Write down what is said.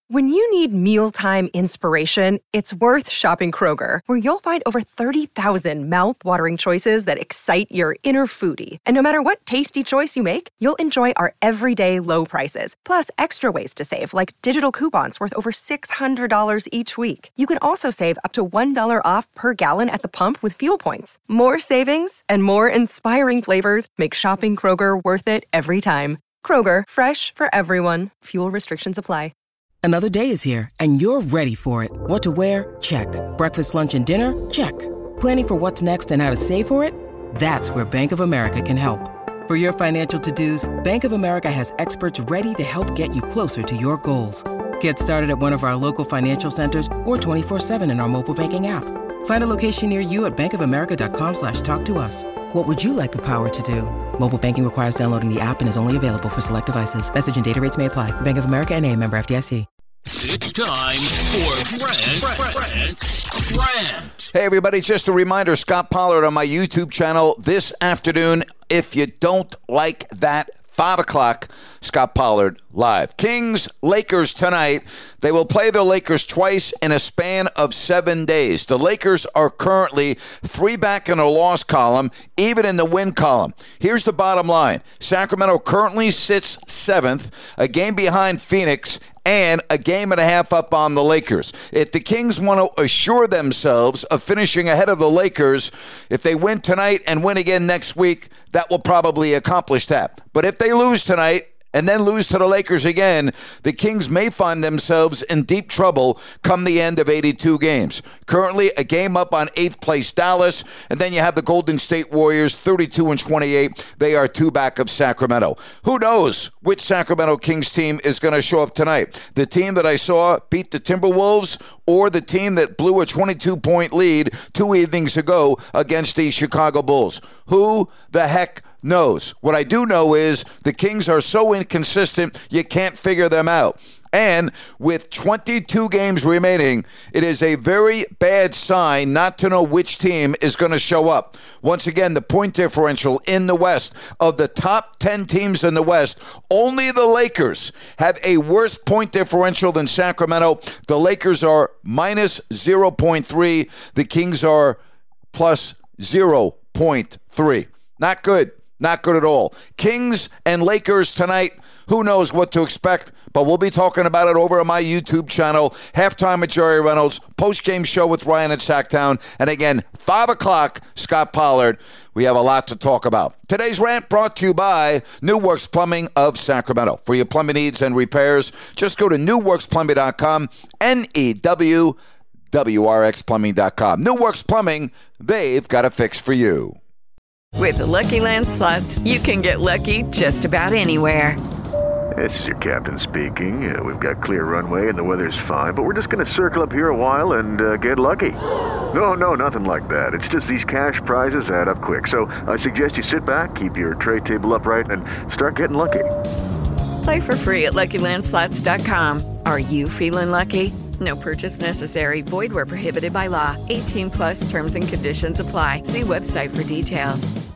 When you need mealtime inspiration, it's worth shopping Kroger, where you'll find over 30,000 mouth-watering choices that excite your inner foodie. And no matter what tasty choice you make, you'll enjoy our everyday low prices, plus extra ways to save, like digital coupons worth over $600 each week. You can also save up to $1 off per gallon at the pump with fuel points. More savings and more inspiring flavors make shopping Kroger worth it every time. Kroger, fresh for everyone. Fuel restrictions apply. Another day is here, and you're ready for it. What to wear? Check. Breakfast, lunch, and dinner? Check. Planning for what's next and how to save for it? That's where Bank of America can help. For your financial to-dos, Bank of America has experts ready to help get you closer to your goals. Get started at one of our local financial centers or 24/7 in our mobile banking app. Find a location near you at bankofamerica.com/talktous. What would you like the power to do? Mobile banking requires downloading the app and is only available for select devices. Message and data rates may apply. Bank of America N.A., member FDIC. It's time for Rant. Hey, everybody, just a reminder, Scott Pollard on my YouTube channel this afternoon. If you don't like that, 5 o'clock, Scott Pollard live. Kings, Lakers tonight. They will play the Lakers twice in a span of 7 days. The Lakers are currently 3 back in a loss column, even in the win column. Here's the bottom line. Sacramento currently sits 7th, a game behind Phoenix, and a game and a half up on the Lakers. If the Kings want to assure themselves of finishing ahead of the Lakers, if they win tonight and win again next week, that will probably accomplish that. But if they lose tonight and then lose to the Lakers again, the Kings may find themselves in deep trouble come the end of 82 games. Currently, a game up on 8th place Dallas, and then you have the Golden State Warriors, 32-28. They are 2 back of Sacramento. Who knows which Sacramento Kings team is going to show up tonight? The team that I saw beat the Timberwolves, or the team that blew a 22-point lead 2 evenings ago against the Chicago Bulls? Who the heck knows? What I do know is the Kings are so inconsistent, you can't figure them out. And with 22 games remaining, it is a very bad sign not to know which team is going to show up. Once again, the point differential in the West, of the top 10 teams in the West, only the Lakers have a worse point differential than Sacramento. The Lakers are minus 0.3. The Kings are plus 0.3. Not good. Not good at all. Kings and Lakers tonight. Who knows what to expect, but we'll be talking about it over on my YouTube channel. Halftime with Jerry Reynolds, post-game show with Ryan at Sacktown, and again, 5 o'clock, Scott Pollard. We have a lot to talk about. Today's rant brought to you by New Works Plumbing of Sacramento. For your plumbing needs and repairs, just go to newworksplumbing.com, NEWWRXplumbing.com. New Works Plumbing, they've got a fix for you. With the Lucky Land Slots, you can get lucky just about anywhere. This is your captain speaking. We've got clear runway and the weather's fine, but we're just going to circle up here a while and get lucky. No, nothing like that. It's just these cash prizes add up quick. So I suggest you sit back, keep your tray table upright, and start getting lucky. Play for free at LuckyLandSlots.com. Are you feeling lucky? No purchase necessary. Void where prohibited by law. 18+ terms and conditions apply. See website for details.